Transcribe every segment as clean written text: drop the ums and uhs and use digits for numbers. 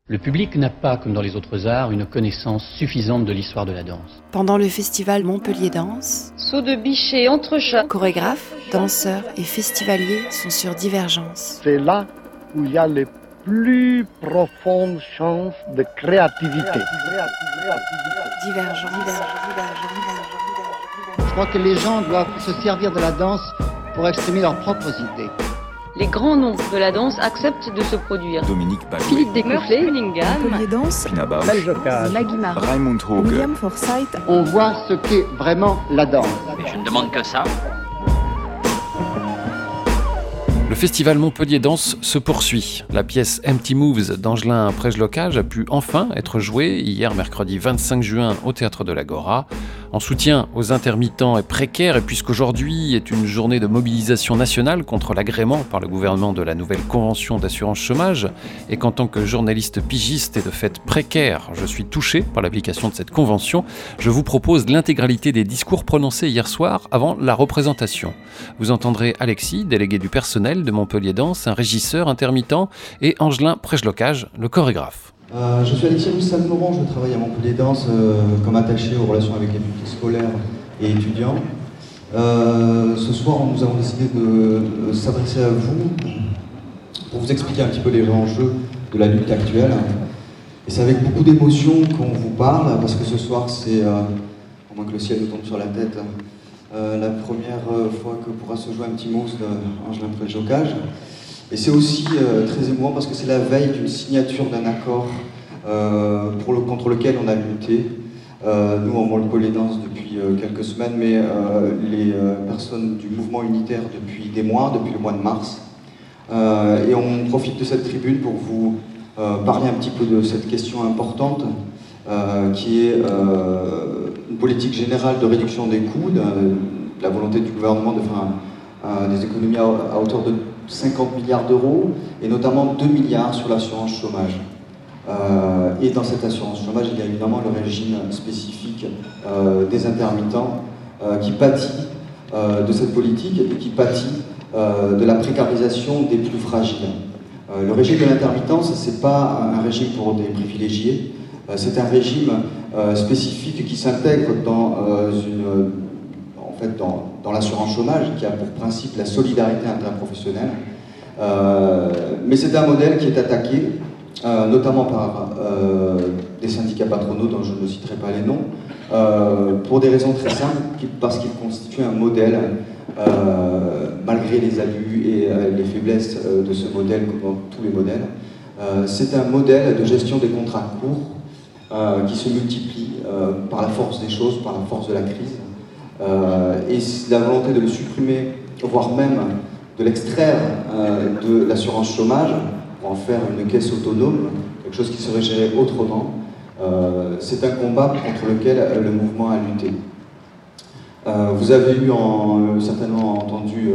Le public n'a pas, comme dans les autres arts, une connaissance suffisante de l'histoire de la danse. Pendant le festival Montpellier Danse, saut de bichet, entrechat, chorégraphes, danseurs et festivaliers sont sur Divergence. C'est là où il y a les plus profondes chances de créativité. Divergence. Je crois que les gens doivent se servir de la danse pour exprimer leurs propres idées. les grands noms de la danse acceptent de se produire. Dominique Balouet, Philippe Découfflé, Lingam, Montpellier Danse, Pina Bausch, Maggie Marc, Raimund Hoge. William Forsythe. On voit ce qu'est vraiment la danse. Mais je ne demande que ça. Le festival Montpellier Danse se poursuit. La pièce Empty Moves d'Angelin Prejlocaj a pu enfin être jouée hier mercredi 25 juin au Théâtre de l'Agora. En soutien aux intermittents et précaires, et puisqu'aujourd'hui est une journée de mobilisation nationale contre l'agrément par le gouvernement de la nouvelle convention d'assurance chômage, et qu'en tant que journaliste pigiste et de fait précaire, je suis touché par l'application de cette convention, je vous propose l'intégralité des discours prononcés hier soir avant la représentation. Vous entendrez Alexis, délégué du personnel de Montpellier Danse, un régisseur intermittent, et Angelin Prejlocaj, le chorégraphe. Je suis Alexis Roussan-Laurent, je travaille à Montpellier Danse comme attaché aux relations avec les publics scolaires et étudiants. Ce soir, nous avons décidé de s'adresser à vous pour vous expliquer un petit peu les enjeux de la lutte actuelle. Et c'est avec beaucoup d'émotion qu'on vous parle, parce que ce soir, c'est, à moins que le ciel nous tombe sur la tête, la première fois que pourra se jouer un petit mousse d'Angelin Prejlocaj. Et c'est aussi très émouvant parce que c'est la veille d'une signature d'un accord contre lequel on a lutté. Nous, en Montpellier Danse depuis quelques semaines, mais les personnes du mouvement unitaire depuis des mois, depuis le mois de mars. Et on profite de cette tribune pour vous parler un petit peu de cette question importante qui est une politique générale de réduction des coûts, de la volonté du gouvernement de faire des économies à hauteur de 50 milliards d'euros, et notamment 2 milliards sur l'assurance chômage. Et dans cette assurance chômage, il y a évidemment le régime spécifique des intermittents qui pâtit de cette politique et qui pâtit de la précarisation des plus fragiles. Le régime de l'intermittence, ce n'est pas un régime pour des privilégiés, c'est un régime spécifique qui s'intègre dans l'assurance chômage, qui a pour principe la solidarité interprofessionnelle. Mais c'est un modèle qui est attaqué, notamment par des syndicats patronaux dont je ne citerai pas les noms, pour des raisons très simples, parce qu'il constitue un modèle, malgré les abus et les faiblesses de ce modèle, comme dans tous les modèles. C'est un modèle de gestion des contrats courts qui se multiplie par la force des choses, par la force de la crise. Et la volonté de le supprimer, voire même de l'extraire de l'assurance chômage pour en faire une caisse autonome, quelque chose qui serait géré autrement, c'est un combat contre lequel le mouvement a lutté. Vous avez certainement entendu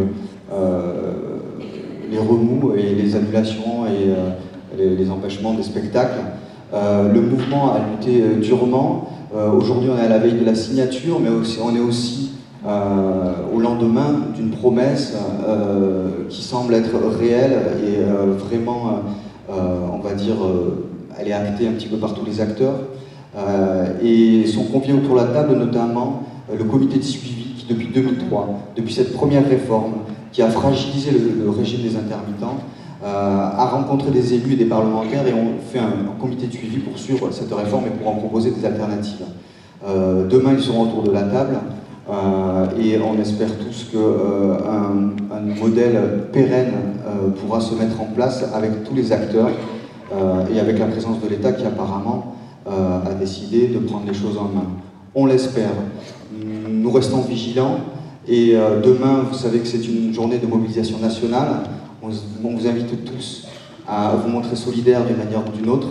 les remous et les annulations et les empêchements des spectacles. Le mouvement a lutté durement. Aujourd'hui, on est à la veille de la signature, mais on est aussi au lendemain d'une promesse qui semble être réelle et vraiment, on va dire, elle est actée un petit peu par tous les acteurs. Et sont conviés autour de la table notamment le comité de suivi qui, depuis 2003, depuis cette première réforme qui a fragilisé le régime des intermittents, a rencontré des élus et des parlementaires, et on fait un comité de suivi pour suivre cette réforme et pour en proposer des alternatives. Demain, ils seront autour de la table et on espère tous qu'un modèle pérenne pourra se mettre en place avec tous les acteurs et avec la présence de l'État qui apparemment a décidé de prendre les choses en main. On l'espère. Nous restons vigilants et demain, vous savez que c'est une journée de mobilisation nationale. On vous invite tous à vous montrer solidaires d'une manière ou d'une autre,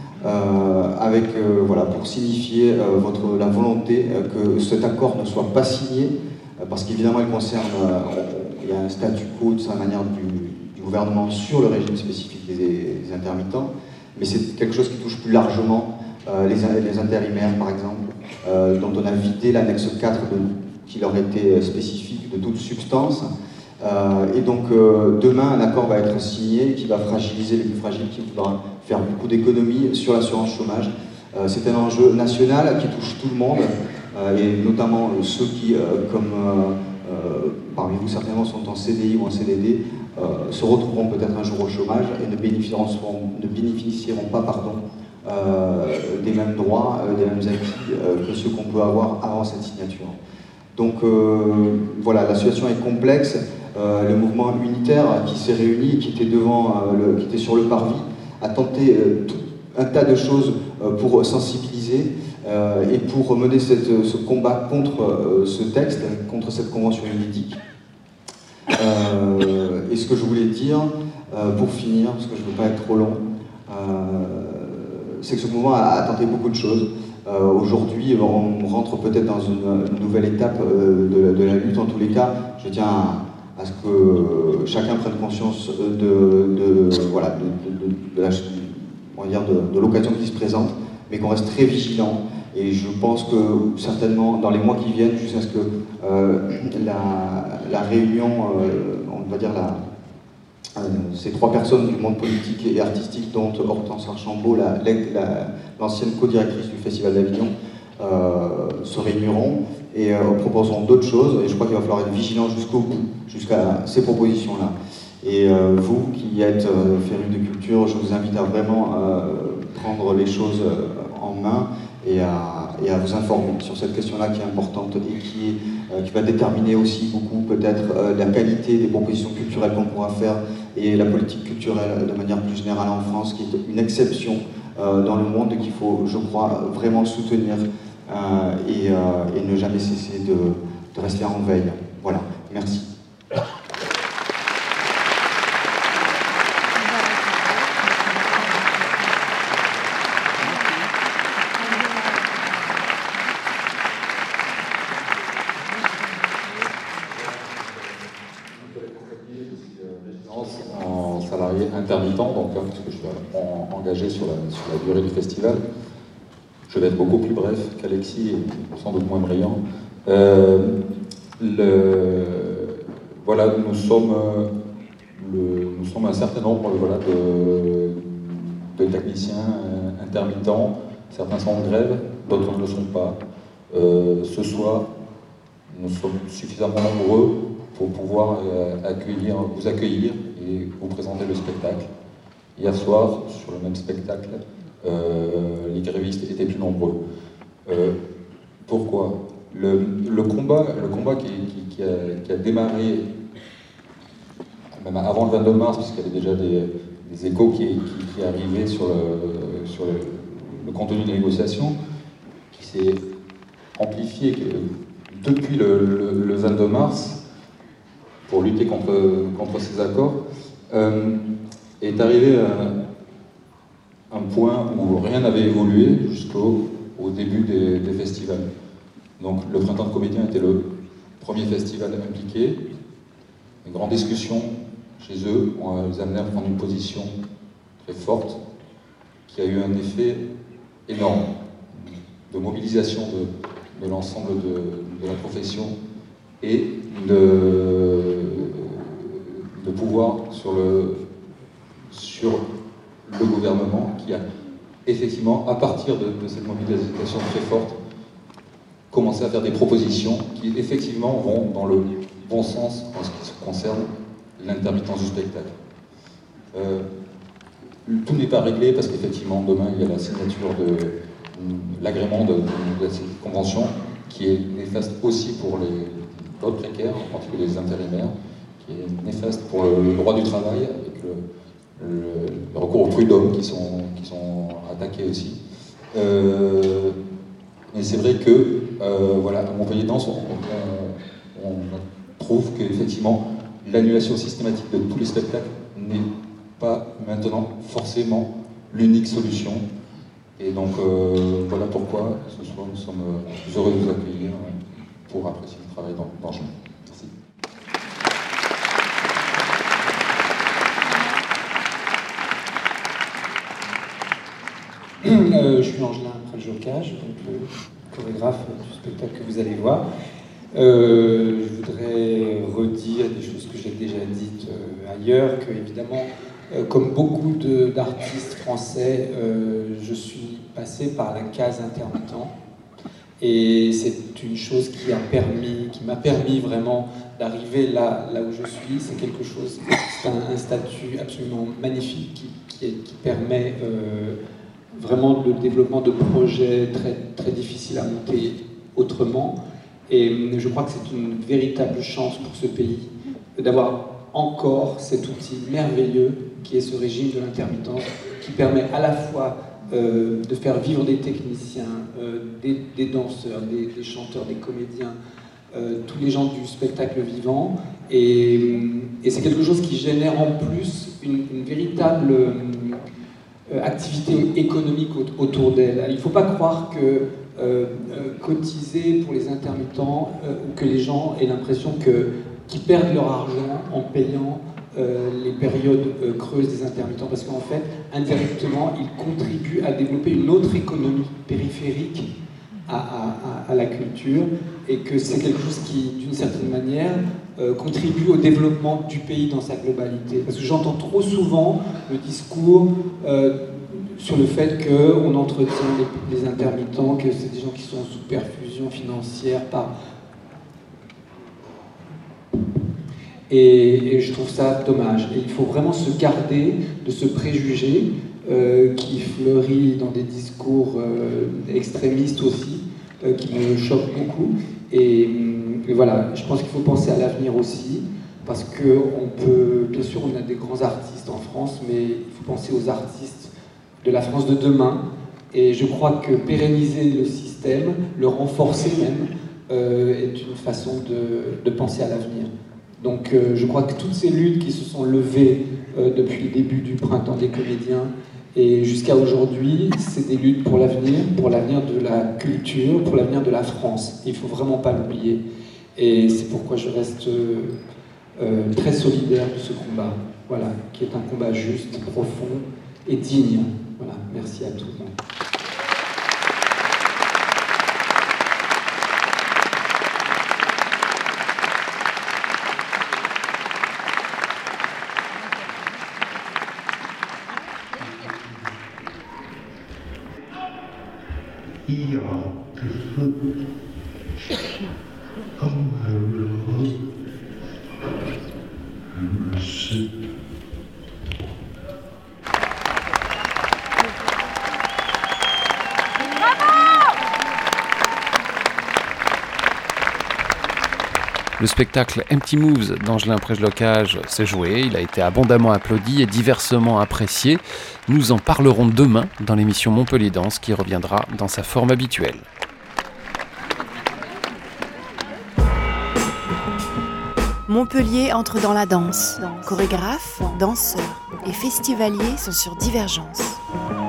pour signifier la volonté que cet accord ne soit pas signé, parce qu'évidemment il y a un statu quo de sa manière du gouvernement sur le régime spécifique des intermittents, mais c'est quelque chose qui touche plus largement les intérimaires, par exemple, dont on a vidé l'annexe 4 qui leur était spécifique de toute substance. Et donc demain, un accord va être signé qui va fragiliser les plus fragiles, qui va faire beaucoup d'économies sur l'assurance chômage. C'est un enjeu national qui touche tout le monde, et notamment ceux qui, comme parmi vous certainement, sont en CDI ou en CDD, se retrouveront peut-être un jour au chômage et ne bénéficieront pas des mêmes droits, des mêmes acquis que ceux qu'on peut avoir avant cette signature. Donc voilà, la situation est complexe. Le mouvement unitaire qui s'est réuni, qui était sur le parvis, a tenté tout un tas de choses pour sensibiliser et pour mener ce combat contre ce texte, contre cette convention juridique. Et ce que je voulais dire, pour finir, parce que je ne veux pas être trop long, c'est que ce mouvement a tenté beaucoup de choses. Aujourd'hui, on rentre peut-être dans une nouvelle étape de la lutte. En tous les cas, je tiens à ce que chacun prenne conscience de l'occasion qui se présente, mais qu'on reste très vigilant. Et je pense que certainement dans les mois qui viennent, jusqu'à ce que la réunion, on va dire ces trois personnes du monde politique et artistique, dont Hortense Archambault, l'ancienne co-directrice du Festival d'Avignon, se réuniront et proposeront d'autres choses. Et je crois qu'il va falloir être vigilant jusqu'au bout, jusqu'à ces propositions-là. Et vous qui êtes férus de culture, je vous invite à vraiment prendre les choses en main et à vous informer sur cette question-là qui est importante et qui va déterminer aussi beaucoup peut-être la qualité des propositions culturelles qu'on pourra faire et la politique culturelle de manière plus générale en France, qui est une exception dans le monde et qu'il faut, je crois, vraiment soutenir et ne jamais cesser de rester en veille. Voilà, merci. En salarié intermittent, donc puisque je suis engagé sur la durée du festival, je vais être beaucoup plus bref qu'Alexis et sans doute moins brillant. Voilà, nous sommes un certain nombre de techniciens intermittents. Certains sont en grève, d'autres ne le sont pas. Ce soir, nous sommes suffisamment nombreux pour pouvoir vous accueillir et vous présenter le spectacle. Hier soir, sur le même spectacle, les grévistes étaient plus nombreux. Pourquoi ? Le combat qui a démarré même avant le 22 mars, puisqu'il y avait déjà des échos qui arrivaient sur le contenu des négociations, qui s'est amplifié depuis le 22 mars, pour lutter contre ces accords, est arrivé à un point où rien n'avait évolué jusqu'au début des festivals. Donc le Printemps de Comédiens était le premier festival impliqué. Une grande discussion chez eux les amenait à prendre une position très forte qui a eu un effet énorme de mobilisation de l'ensemble de la profession et de pouvoir sur le gouvernement qui a effectivement, à partir de cette mobilisation très forte, commencé à faire des propositions qui effectivement vont dans le bon sens en ce qui concerne l'intermittence du spectacle. Tout n'est pas réglé parce qu'effectivement demain il y a la signature de l'agrément de cette convention qui est néfaste aussi pour d'autres précaires, en particulier les intérimaires, qui est néfaste pour le droit du travail, avec le recours aux prud'hommes qui sont attaqués aussi. Mais c'est vrai que, voilà, à Montpellier Danse, on trouve qu'effectivement, l'annulation systématique de tous les spectacles n'est pas maintenant forcément l'unique solution. Et donc, voilà pourquoi ce soir nous sommes heureux de vous accueillir pour apprécier le travail d'Angers. Merci. Je suis Angelin Préjocage, donc le chorégraphe du spectacle que vous allez voir. Je voudrais redire des choses que j'ai déjà dites ailleurs, que évidemment, comme beaucoup d'artistes français, je suis passé par la case intermittent. Et c'est une chose qui m'a permis vraiment d'arriver là où je suis. C'est quelque chose, c'est un statut absolument magnifique qui permet vraiment le développement de projets très, très difficiles à monter autrement. Et je crois que c'est une véritable chance pour ce pays d'avoir encore cet outil merveilleux qui est ce régime de l'intermittence, qui permet à la fois de faire vivre des techniciens, des danseurs, des chanteurs, des comédiens, tous les gens du spectacle vivant. Et c'est quelque chose qui génère en plus une véritable activité économique autour d'elle. Il ne faut pas croire que cotiser pour les intermittents ou que les gens aient l'impression qu'ils perdent leur argent en payant les périodes creuses des intermittents, parce qu'en fait, indirectement, ils contribuent à développer une autre économie périphérique à la culture, et que c'est quelque chose qui, d'une certaine manière, contribue au développement du pays dans sa globalité. Parce que j'entends trop souvent le discours sur le fait qu'on entretient les intermittents, que c'est des gens qui sont sous perfusion financière Et je trouve ça dommage. Et il faut vraiment se garder de ce préjugé qui fleurit dans des discours extrémistes aussi, qui me choquent beaucoup. Et voilà, je pense qu'il faut penser à l'avenir aussi, parce qu'on peut, bien sûr, on a des grands artistes en France, mais il faut penser aux artistes de la France de demain. Et je crois que pérenniser le système, le renforcer même, est une façon de penser à l'avenir. Donc je crois que toutes ces luttes qui se sont levées depuis le début du printemps des comédiens et jusqu'à aujourd'hui, c'est des luttes pour l'avenir de la culture, pour l'avenir de la France. Il ne faut vraiment pas l'oublier. Et c'est pourquoi je reste très solidaire de ce combat, voilà, qui est un combat juste, profond et digne. Voilà, merci à tout le monde. Le spectacle Empty Moves d'Angelin Prejlocage s'est joué, il a été abondamment applaudi et diversement apprécié. Nous en parlerons demain dans l'émission Montpellier Danse qui reviendra dans sa forme habituelle. Montpellier entre dans la danse. Chorégraphes, danseurs et festivaliers sont sur Divergence.